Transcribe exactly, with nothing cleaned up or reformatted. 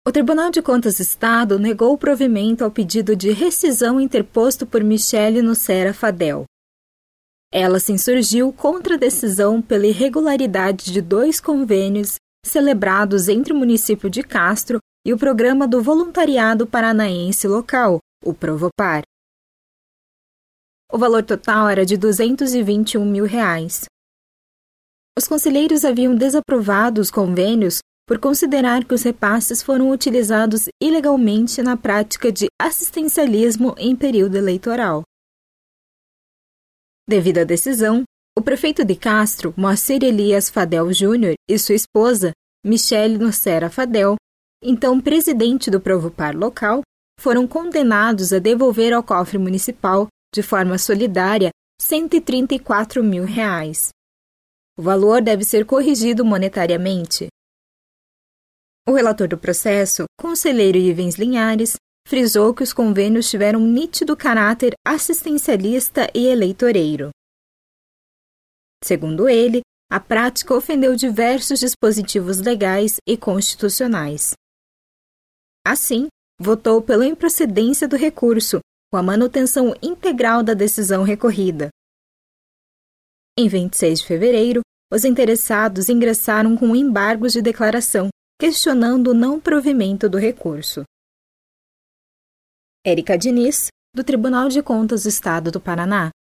O Tribunal de Contas do Estado negou o provimento ao pedido de rescisão interposto por Michele Nucera Fadel. Ela se insurgiu contra a decisão pela irregularidade de dois convênios celebrados entre o município de Castro e o Programa do Voluntariado Paranaense Local, o Provopar. O valor total era de duzentos e vinte e um mil reais. Os conselheiros haviam desaprovado os convênios por considerar que os repasses foram utilizados ilegalmente na prática de assistencialismo em período eleitoral. Devido à decisão, o prefeito de Castro, Moacir Elias Fadel Júnior, e sua esposa, Michele Nucera Fadel, então presidente do Provopar local, foram condenados a devolver ao cofre municipal, de forma solidária, cento e trinta e quatro mil reais. O valor deve ser corrigido monetariamente. O relator do processo, conselheiro Ivens Linhares, frisou que os convênios tiveram um nítido caráter assistencialista e eleitoreiro. Segundo ele, a prática ofendeu diversos dispositivos legais e constitucionais. Assim, votou pela improcedência do recurso, com a manutenção integral da decisão recorrida. Em vinte e seis de fevereiro, os interessados ingressaram com embargos de declaração, questionando o não provimento do recurso. Érica Diniz, do Tribunal de Contas do Estado do Paraná.